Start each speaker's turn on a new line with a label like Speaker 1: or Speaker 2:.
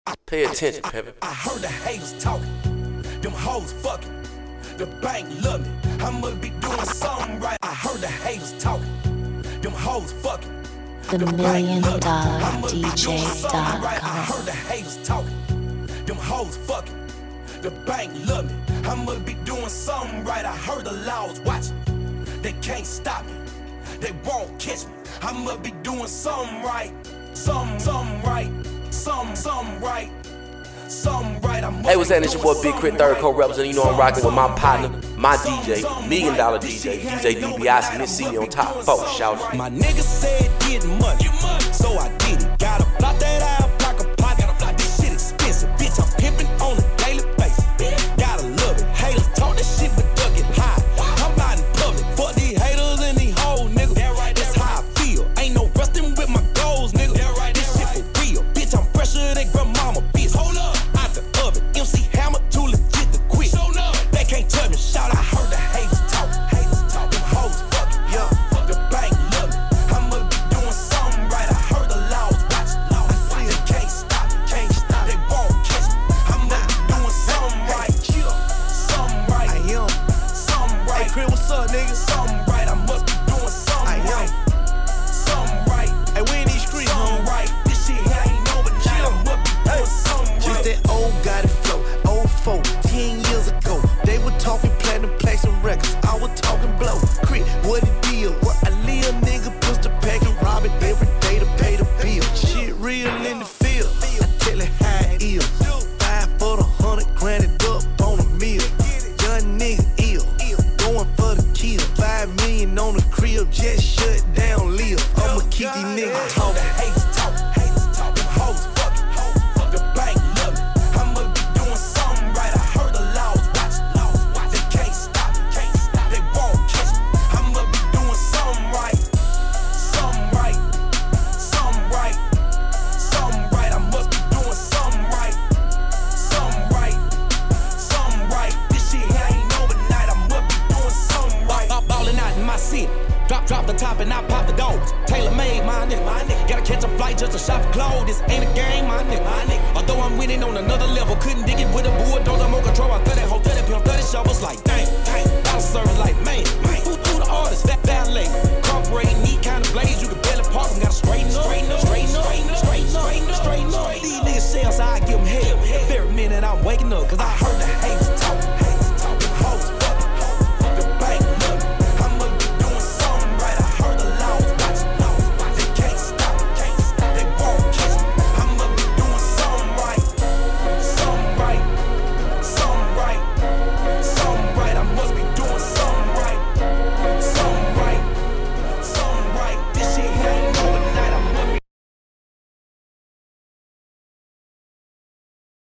Speaker 1: Pay attention, Pepper.
Speaker 2: I heard the haters talking, them hoes fucking, the bank love me, I must be doing something right. I heard the haters talking, them hoes fucking,
Speaker 3: The $1,000,000DJ.com.
Speaker 2: I heard the haters talking, them hoes fucking, the bank love me, I must be doing something right. I heard the laws watching, they can't stop me, they won't catch me, I must be doing something right, something right, something right.
Speaker 1: Hey, what's happening? It's your boy Big Crit, third co-representative. You know I'm rocking with my partner, my DJ, $1 million DJ, DJ DiBiase, and this CD on top 4. Shout out.
Speaker 2: My nigga said get money, so I did it. Gotta block that out, block a pocket. This shit expensive, bitch. I'm pimping on a daily basis. Gotta love it. Haters talk this shit, but duck it high. I'm out in public, fuck these haters and these hoes, nigga. That's how I feel. Ain't no rusting with my goals, nigga. This shit for real, bitch. I'm fresher than grandmama, bitch. Hold up. MC Hammer too legit to quit. They can't tell me, shout out. I heard the haters talk, them hoes fucking, yeah. The bank love me, I must be doing something right. I heard the laws watching, I see they can't stop, they won't catch me. I must be doing something right, something right. I am something right. Hey, Chris, what's up, nigga? Something right. I must be doing something right, something right. Hey, we in these streets, something right. This shit here ain't over now. I must be doing something right. Just that old got it. 10 years ago, they were talking platinum plaques and records. I was talking blow. Crit, what it deal? Where I live, nigga, pistol pack and rob it every day to pay the bill. Shit real in the field. I tell it how it is. 5 for the 100, granted up on a meal. Young nigga ill, going for the kill. 5 million on the crib, just shut down, live. I'ma keep these niggas talking. Haters talk, them hoes fucking. The bank love me. Drop the top and I pop the doors. Tailor made, my nigga. Gotta catch a flight just to shop for clothes. This ain't a game, my nigga. Although I'm winning on another level, couldn't dig it with a bulldozer. More control. I 30 hoe, 30 pimp, 30 shovels. Like dang. Bottle service like man. Who the artist? Valet. Corporate, neat kind of blades. You can barely park them. Gotta straighten up. These niggas sell, so I give them hell. Every minute I'm waking up, cause I heard that.